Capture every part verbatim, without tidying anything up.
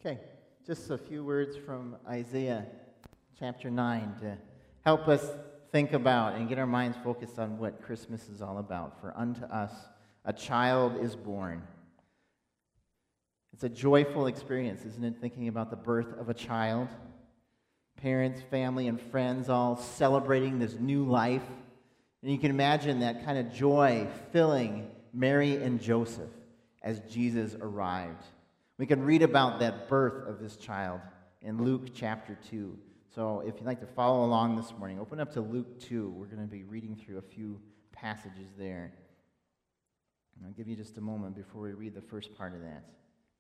Okay, just a few words from Isaiah chapter nine to help us think about and get our minds focused on what Christmas is all about. For unto us a child is born. It's a joyful experience, isn't it, thinking about the birth of a child? Parents, family, and friends all celebrating this new life. And you can imagine that kind of joy filling Mary and Joseph as Jesus arrived. We can read about that birth of this child in Luke chapter two. So if you'd like to follow along this morning, open up to Luke two. We're going to be reading through a few passages there. And I'll give you just a moment before we read the first part of that.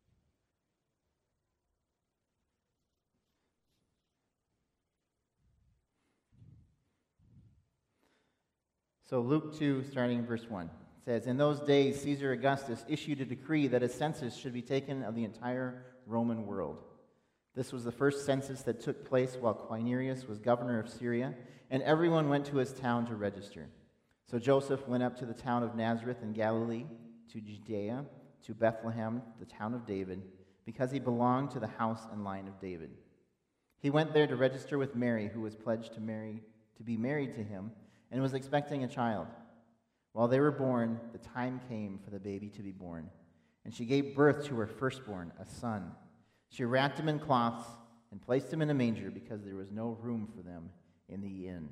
So Luke two, starting in verse one. Says, in those days, Caesar Augustus issued a decree that a census should be taken of the entire Roman world. This was the first census that took place while Quirinius was governor of Syria, and everyone went to his town to register. So Joseph went up to the town of Nazareth in Galilee, to Judea, to Bethlehem, the town of David, because he belonged to the house and line of David. He went there to register with Mary, who was pledged to marry, to be married to him, and was expecting a child. While they were born, the time came for the baby to be born, and she gave birth to her firstborn, a son. She wrapped him in cloths and placed him in a manger because there was no room for them in the inn.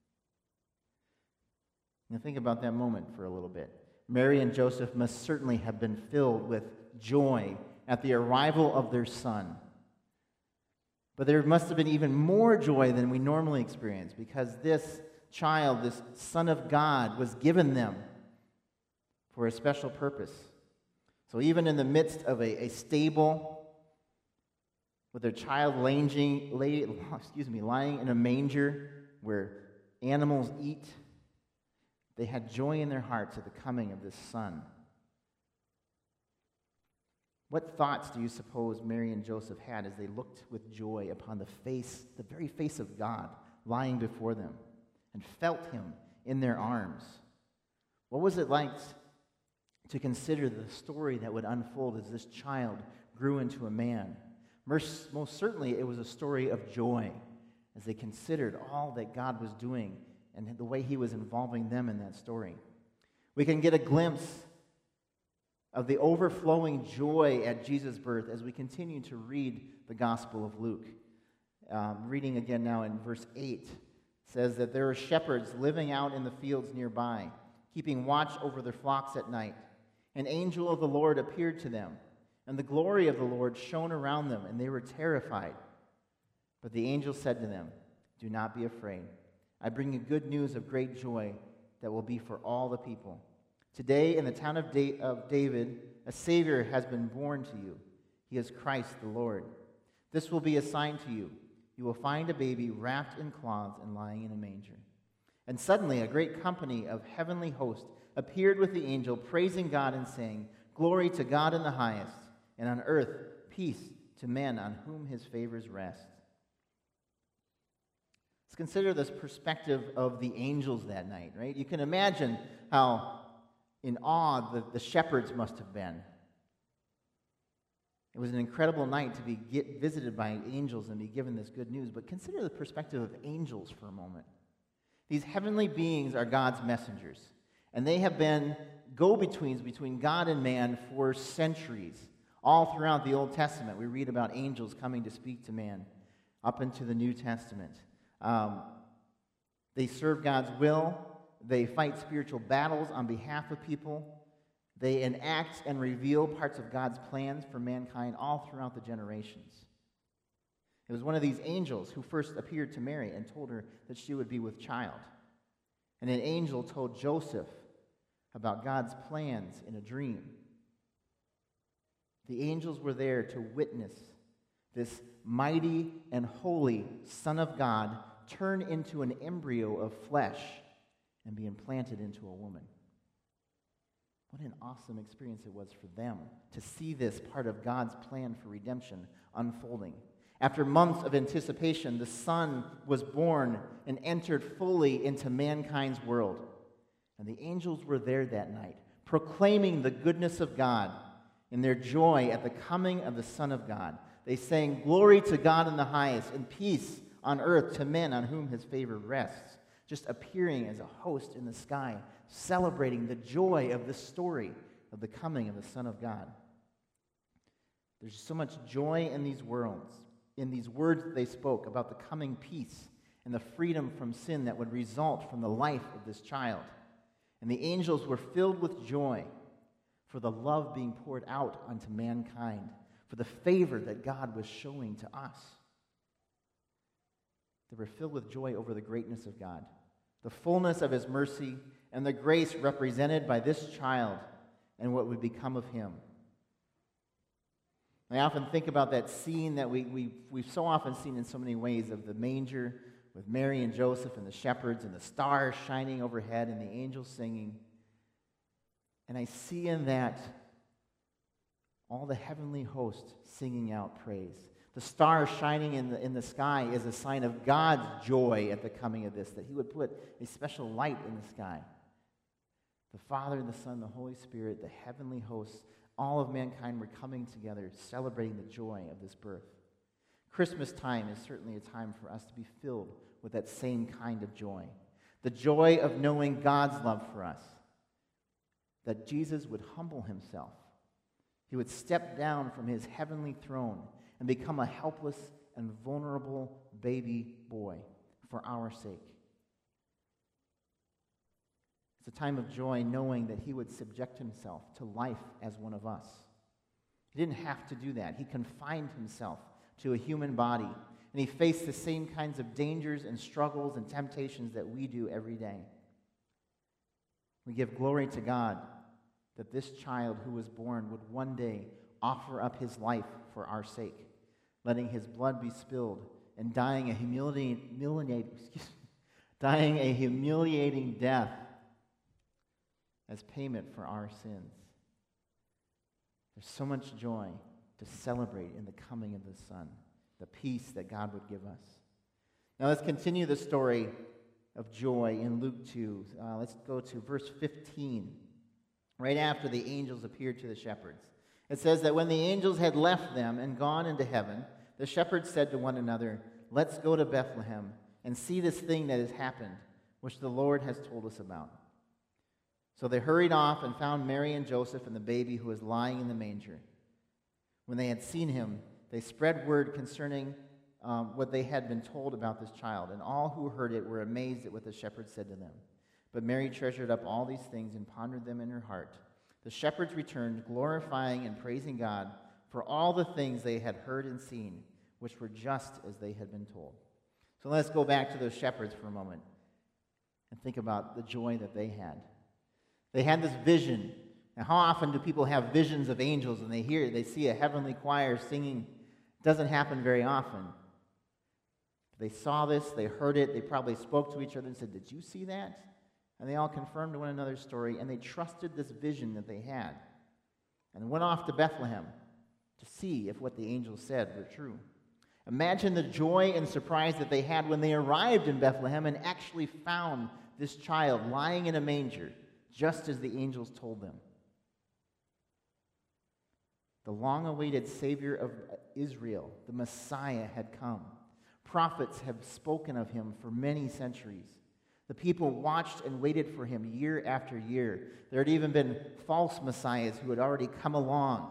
Now think about that moment for a little bit. Mary and Joseph must certainly have been filled with joy at the arrival of their son. But there must have been even more joy than we normally experience because this child, this Son of God, was given them for a special purpose. So even in the midst of a, a stable, with their child langing, lay, excuse me, lying in a manger where animals eat, they had joy in their hearts at the coming of this Son. What thoughts do you suppose Mary and Joseph had as they looked with joy upon the face, the very face of God, lying before them, and felt him in their arms? What was it like to consider the story that would unfold as this child grew into a man? Most, most certainly it was a story of joy as they considered all that God was doing and the way he was involving them in that story. We can get a glimpse of the overflowing joy at Jesus' birth as we continue to read the Gospel of Luke. Um, reading again now in verse eight. Says that there were shepherds living out in the fields nearby, keeping watch over their flocks at night. An angel of the Lord appeared to them, and the glory of the Lord shone around them, and they were terrified. But the angel said to them, do not be afraid. I bring you good news of great joy that will be for all the people. Today in the town of, da- of David, a Savior has been born to you. He is Christ the Lord. This will be a sign to you. You will find a baby wrapped in cloths and lying in a manger. And suddenly a great company of heavenly hosts appeared with the angel, praising God and saying, glory to God in the highest, and on earth peace to men on whom his favors rest. Let's consider this perspective of the angels that night, right? You can imagine how in awe the, the shepherds must have been. It was an incredible night to be get visited by angels and be given this good news. But consider the perspective of angels for a moment. These heavenly beings are God's messengers, and they have been go-betweens between God and man for centuries. All throughout the Old Testament, we read about angels coming to speak to man up into the New Testament. Um, they serve God's will. They fight spiritual battles on behalf of people. They enact and reveal parts of God's plans for mankind all throughout the generations. It was one of these angels who first appeared to Mary and told her that she would be with child. And an angel told Joseph about God's plans in a dream. The angels were there to witness this mighty and holy Son of God turn into an embryo of flesh and be implanted into a woman. What an awesome experience it was for them to see this part of God's plan for redemption unfolding. After months of anticipation, the Son was born and entered fully into mankind's world. And the angels were there that night, proclaiming the goodness of God in their joy at the coming of the Son of God. They sang, "Glory to God in the highest, and peace on earth to men on whom his favor rests," just appearing as a host in the sky, celebrating the joy of the story of the coming of the Son of God. There's so much joy in these worlds, in these words that they spoke about the coming peace and the freedom from sin that would result from the life of this child. And the angels were filled with joy for the love being poured out unto mankind, for the favor that God was showing to us. They were filled with joy over the greatness of God, the fullness of his mercy, and the grace represented by this child and what would become of him. I often think about that scene that we, we, we've so often seen in so many ways of the manger with Mary and Joseph and the shepherds and the stars shining overhead and the angels singing. And I see in that all the heavenly host singing out praise. The stars shining in the, in the sky is a sign of God's joy at the coming of this, that he would put a special light in the sky. The Father and the Son, the Holy Spirit, the heavenly hosts, all of mankind were coming together, celebrating the joy of this birth. Christmas time is certainly a time for us to be filled with that same kind of joy. The joy of knowing God's love for us. That Jesus would humble himself. He would step down from his heavenly throne and become a helpless and vulnerable baby boy for our sake. It's a time of joy knowing that he would subject himself to life as one of us. He didn't have to do that. He confined himself to a human body, and he faced the same kinds of dangers and struggles and temptations that we do every day. We give glory to God that this child who was born would one day offer up his life for our sake, letting his blood be spilled and dying a humiliating, humiliating, excuse me, dying a humiliating death as payment for our sins. There's so much joy to celebrate in the coming of the Son, the peace that God would give us. Now let's continue the story of joy in Luke two. Uh, let's go to verse fifteen. Right after the angels appeared to the shepherds. It says that when the angels had left them and gone into heaven, the shepherds said to one another, "Let's go to Bethlehem and see this thing that has happened, which the Lord has told us about." So they hurried off and found Mary and Joseph and the baby who was lying in the manger. When they had seen him, they spread word concerning um, what they had been told about this child, and all who heard it were amazed at what the shepherds said to them. But Mary treasured up all these things and pondered them in her heart. The shepherds returned, glorifying and praising God for all the things they had heard and seen, which were just as they had been told. So let's go back to those shepherds for a moment and think about the joy that they had. They had this vision. Now, how often do people have visions of angels and they hear, they see a heavenly choir singing? It doesn't happen very often. They saw this, they heard it, they probably spoke to each other and said, "Did you see that?" And they all confirmed one another's story, and they trusted this vision that they had. And went off to Bethlehem to see if what the angels said were true. Imagine the joy and surprise that they had when they arrived in Bethlehem and actually found this child lying in a manger, just as the angels told them. The long-awaited Savior of Israel, the Messiah, had come. Prophets have spoken of him for many centuries. The people watched and waited for him year after year. There had even been false messiahs who had already come along.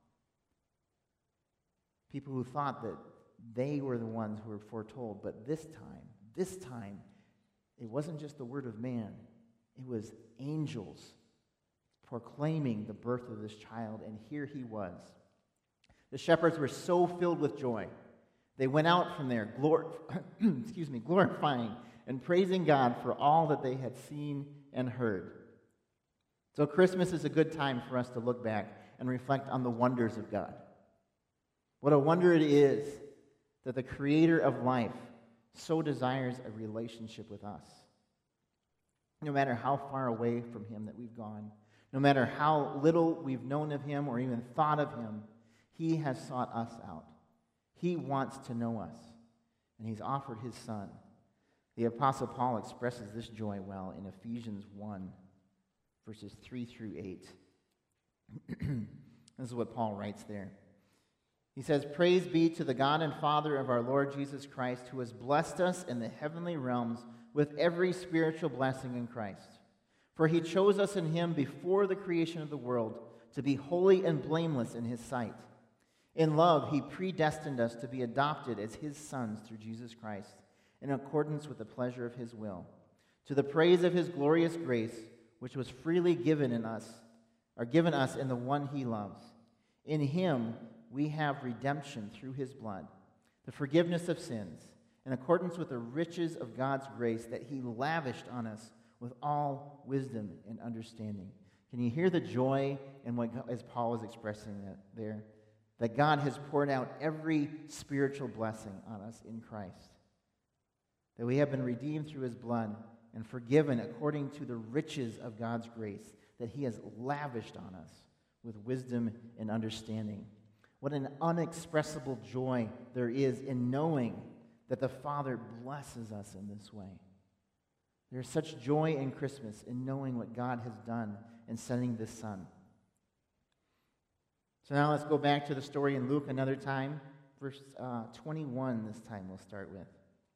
People who thought that they were the ones who were foretold. But this time, this time, it wasn't just the word of man. It was angels proclaiming the birth of this child, and here he was. The shepherds were so filled with joy. They went out from there, glor- excuse me, glorifying and praising God for all that they had seen and heard. So Christmas is a good time for us to look back and reflect on the wonders of God. What a wonder it is that the Creator of life so desires a relationship with us. No matter how far away from him that we've gone, no matter how little we've known of him or even thought of him, he has sought us out. He wants to know us, and he's offered his Son. The Apostle Paul expresses this joy well in Ephesians one, verses three through eight. This is what Paul writes there. He says, "Praise be to the God and Father of our Lord Jesus Christ, who has blessed us in the heavenly realms with every spiritual blessing in Christ. For he chose us in him before the creation of the world to be holy and blameless in his sight. In love, he predestined us to be adopted as his sons through Jesus Christ, in accordance with the pleasure of his will, to the praise of his glorious grace, which was freely given in us, or given us in the one he loves. In him we have redemption through his blood, the forgiveness of sins, in accordance with the riches of God's grace that he lavished on us with all wisdom and understanding." Can you hear the joy in what, as Paul is expressing that there? That God has poured out every spiritual blessing on us in Christ. That we have been redeemed through his blood and forgiven according to the riches of God's grace that he has lavished on us with wisdom and understanding. What an unexpressible joy there is in knowing that the Father blesses us in this way. There's such joy in Christmas in knowing what God has done in sending this Son. So now let's go back to the story in Luke another time. Verse uh, twenty-one this time we'll start with.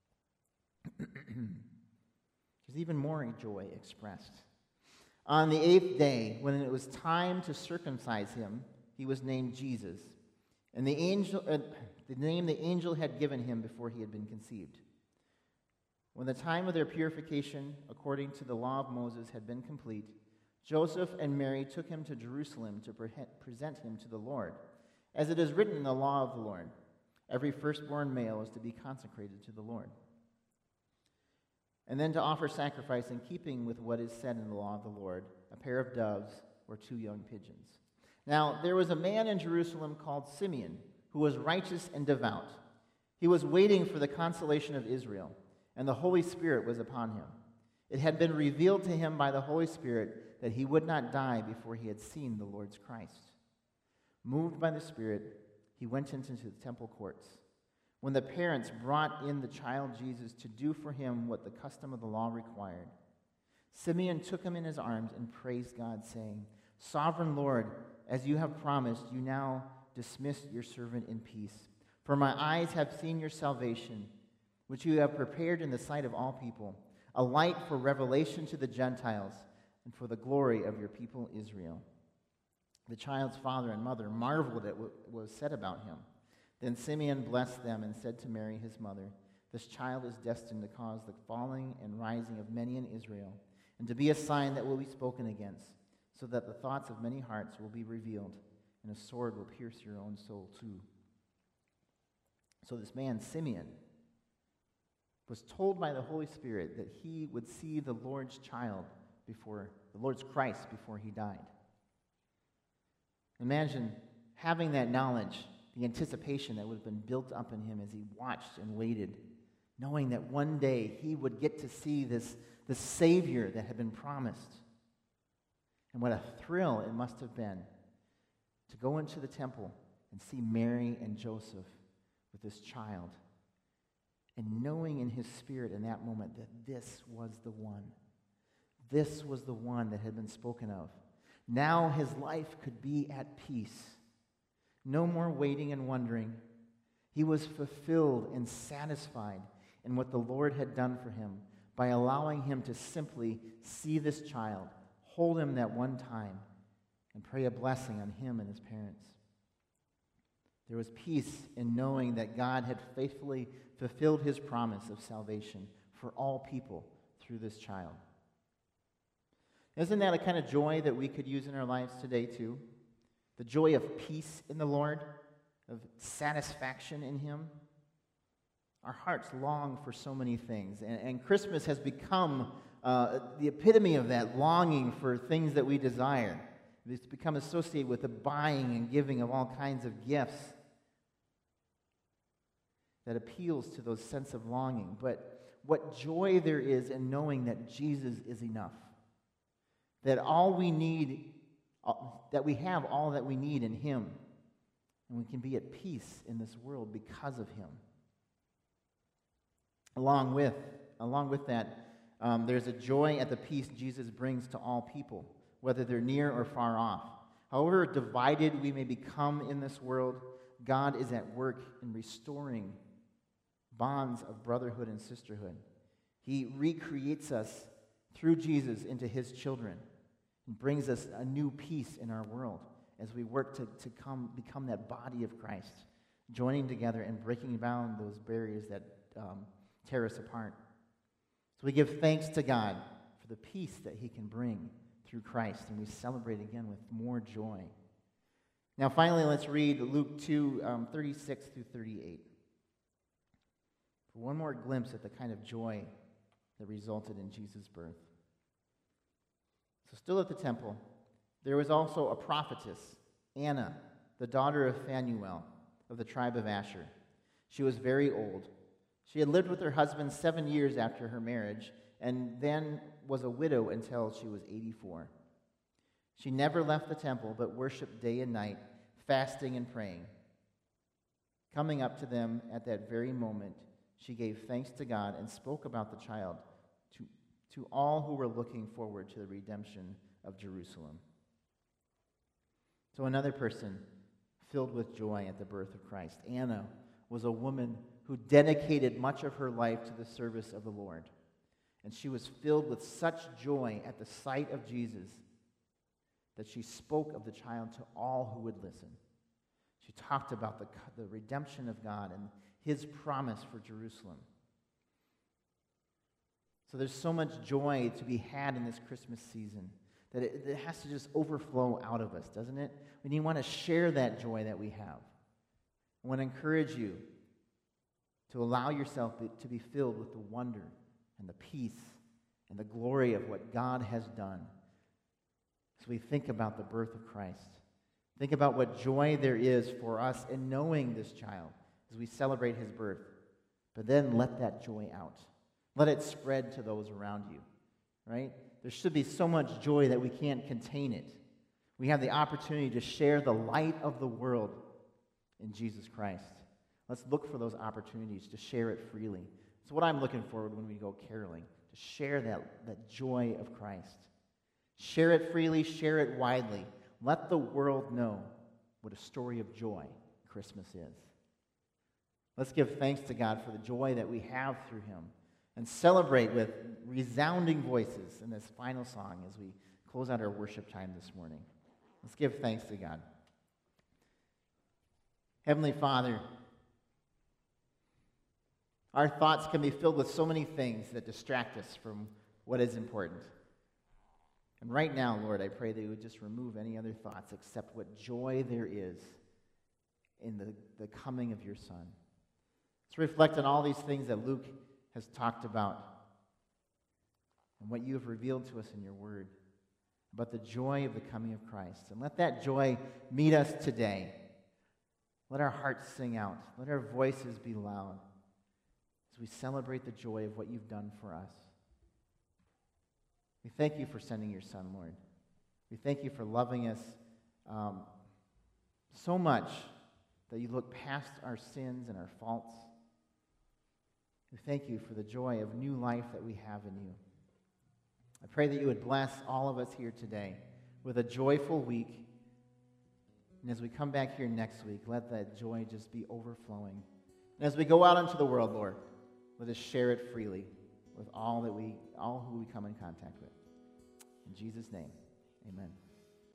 There's even more joy expressed. "On the eighth day, when it was time to circumcise him, he was named Jesus, and the angel, uh, the name the angel had given him before he had been conceived. When the time of their purification, according to the law of Moses, had been complete, Joseph and Mary took him to Jerusalem to pre- present him to the Lord. As it is written in the law of the Lord, every firstborn male is to be consecrated to the Lord, and then to offer sacrifice in keeping with what is said in the law of the Lord, a pair of doves or two young pigeons. Now there was a man in Jerusalem called Simeon, who was righteous and devout. He was waiting for the consolation of Israel, and the Holy Spirit was upon him. It had been revealed to him by the Holy Spirit that he would not die before he had seen the Lord's Christ. Moved by the Spirit, he went into the temple courts. When the parents brought in the child Jesus to do for him what the custom of the law required, Simeon took him in his arms and praised God, saying, "Sovereign Lord, as you have promised, you now dismiss your servant in peace. For my eyes have seen your salvation, which you have prepared in the sight of all people, a light for revelation to the Gentiles and for the glory of your people Israel." The child's father and mother marveled at what was said about him. Then Simeon blessed them and said to Mary, his mother, "This child is destined to cause the falling and rising of many in Israel, and to be a sign that will be spoken against, so that the thoughts of many hearts will be revealed, and a sword will pierce your own soul too." So this man, Simeon, was told by the Holy Spirit that he would see the Lord's child before, the Lord's Christ before he died. Imagine having that knowledge, the anticipation that would have been built up in him as he watched and waited, knowing that one day he would get to see this, this Savior that had been promised. And what a thrill it must have been to go into the temple and see Mary and Joseph with this child, and knowing in his spirit in that moment that this was the one. This was the one that had been spoken of. Now his life could be at peace. No more waiting and wondering. He was fulfilled and satisfied in what the Lord had done for him by allowing him to simply see this child, hold him that one time, and pray a blessing on him and his parents. There was peace in knowing that God had faithfully fulfilled his promise of salvation for all people through this child. Isn't that a kind of joy that we could use in our lives today too? The joy of peace in the Lord, of satisfaction in him. Our hearts long for so many things, and, and Christmas has become uh, the epitome of that longing for things that we desire. It's become associated with the buying and giving of all kinds of gifts that appeals to those sense of longing. But what joy there is in knowing that Jesus is enough. That all we need, that we have all that we need in him. And we can be at peace in this world because of him. Along with, along with that, um, there's a joy at the peace Jesus brings to all people, whether they're near or far off. However divided we may become in this world, God is at work in restoring bonds of brotherhood and sisterhood. He recreates us through Jesus into his children and brings us a new peace in our world as we work to, to come become that body of Christ, joining together and breaking down those barriers that um, tear us apart. So we give thanks to God for the peace that he can bring through Christ, and we celebrate again with more joy. Now finally, let's read Luke two, um, thirty-six through thirty-eight. For one more glimpse at the kind of joy that resulted in Jesus' birth. So still at the temple, there was also a prophetess, Anna, the daughter of Phanuel, of the tribe of Asher. She was very old. She had lived with her husband seven years after her marriage, and then was a widow until she was eighty-four. She never left the temple, but worshipped day and night, fasting and praying. Coming up to them at that very moment, she gave thanks to God and spoke about the child to, to all who were looking forward to the redemption of Jerusalem. So another person filled with joy at the birth of Christ, Anna, was a woman who dedicated much of her life to the service of the Lord. And she was filled with such joy at the sight of Jesus that she spoke of the child to all who would listen. She talked about the, the redemption of God and his promise for Jerusalem. So there's so much joy to be had in this Christmas season that it, it has to just overflow out of us, doesn't it? And you want to share that joy that we have. I want to encourage you to allow yourself to be filled with the wonder and the peace and the glory of what God has done. As we think about the birth of Christ, think about what joy there is for us in knowing this child as we celebrate his birth. But then let that joy out. Let it spread to those around you, right? There should be so much joy that we can't contain it. We have the opportunity to share the light of the world in Jesus Christ. Let's look for those opportunities to share it freely. It's what I'm looking forward when we go caroling, to share that, that joy of Christ. Share it freely, share it widely. Let the world know what a story of joy Christmas is. Let's give thanks to God for the joy that we have through him and celebrate with resounding voices in this final song as we close out our worship time this morning. Let's give thanks to God. Heavenly Father, our thoughts can be filled with so many things that distract us from what is important. And right now, Lord, I pray that you would just remove any other thoughts except what joy there is in the, the coming of your Son. Let's reflect on all these things that Luke has talked about and what you have revealed to us in your word about the joy of the coming of Christ. And let that joy meet us today. Let our hearts sing out. Let our voices be loud as we celebrate the joy of what you've done for us. We thank you for sending your Son, Lord. We thank you for loving us um, so much that you look past our sins and our faults. We thank you for the joy of new life that we have in you. I pray that you would bless all of us here today with a joyful week. And as we come back here next week, let that joy just be overflowing. And as we go out into the world, Lord, let us share it freely with all that we, all who we come in contact with. In Jesus' name, amen.